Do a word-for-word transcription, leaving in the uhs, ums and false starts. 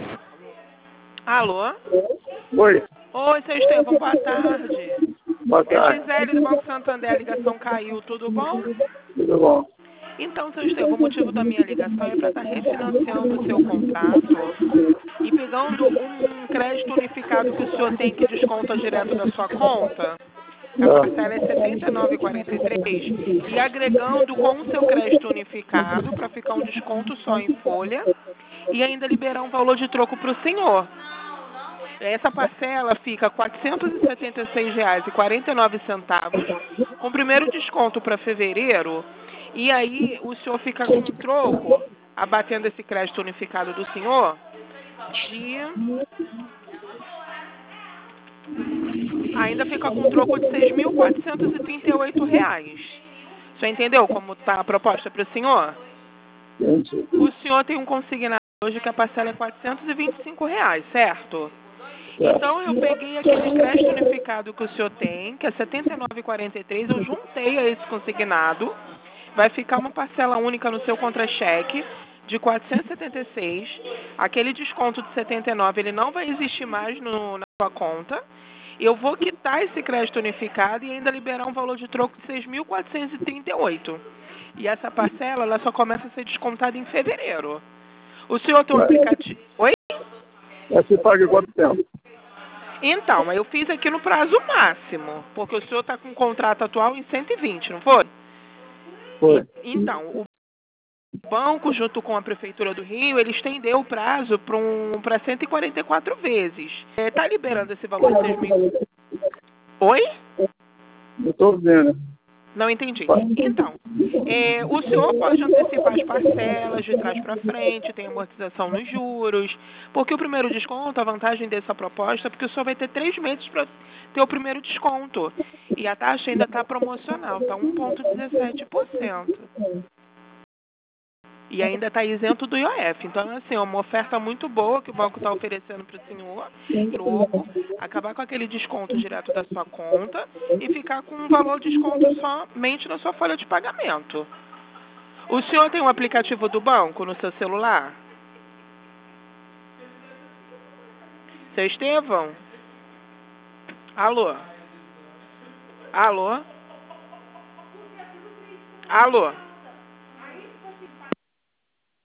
Alô? Oi. Oi, seu Estevão, boa tarde. Boa tarde. É Gisele do Banco Santander, a ligação caiu, tudo bom? Tudo bom? Então, seu Estevão, o motivo da minha ligação é para estar refinanciando o seu contrato e pegando um crédito unificado que o senhor tem que desconta direto da sua conta. A parcela é setenta e nove reais e quarenta e três centavos e agregando com o seu crédito unificado para ficar um desconto só em folha e ainda liberar um valor de troco para o senhor. Essa parcela fica quatrocentos e setenta e seis reais e quarenta e nove centavos, com o primeiro desconto para fevereiro, e aí o senhor fica com um troco, abatendo esse crédito unificado do senhor, de... ainda fica com um troco de seis mil quatrocentos e trinta e oito reais. O senhor entendeu como está a proposta para o senhor? Gente, O senhor tem um consignado hoje que a parcela é quatrocentos e vinte e cinco reais, certo? Então eu peguei aquele crédito unificado que o senhor tem, que é setenta e nove reais e quarenta e três centavos, eu juntei a esse consignado, vai ficar uma parcela única no seu contra-cheque de quatrocentos e setenta e seis reais, aquele desconto de setenta e nove reais, ele não vai existir mais no, na sua conta, eu vou quitar esse crédito unificado e ainda liberar um valor de troco de seis mil quatrocentos e trinta e oito reais. E essa parcela ela só começa a ser descontada em fevereiro. O senhor tem um aplicativo... Oi? você paga quanto tempo? Então, eu fiz aqui no prazo máximo, porque o senhor está com um contrato atual em cento e vinte, não foi? Foi. Então, o banco, junto com a Prefeitura do Rio, ele estendeu o prazo para um, para cento e quarenta e quatro vezes. Está liberando esse valor de seis mil... Oi? Eu estou vendo. Não entendi. Então, é, o senhor pode antecipar as parcelas de trás para frente, tem amortização nos juros, porque o primeiro desconto, a vantagem dessa proposta é porque o senhor vai ter três meses para ter o primeiro desconto. E a taxa ainda está promocional, está um vírgula dezessete por cento. E ainda está isento do I O F. Então, assim, é uma oferta muito boa que o banco está oferecendo para o senhor, troco, acabar com aquele desconto direto da sua conta e ficar com um valor de desconto somente na sua folha de pagamento. O senhor tem um aplicativo do banco no seu celular? Seu Estevão? Alô? Alô? Alô?